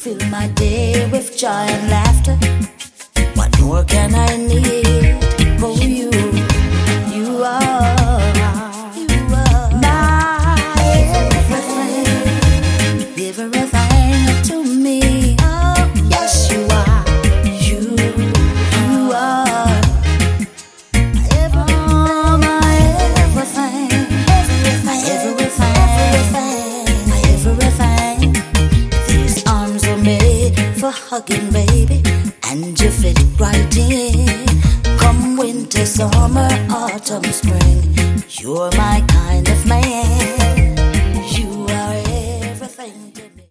Fill my day with joy and laughter. What more can I need? Oh, you are my everything to me. Yes, you are. You are my everything, my everything. These arms are made for hugging, baby, and you fit right in. Come winter, summer, autumn, spring, you're my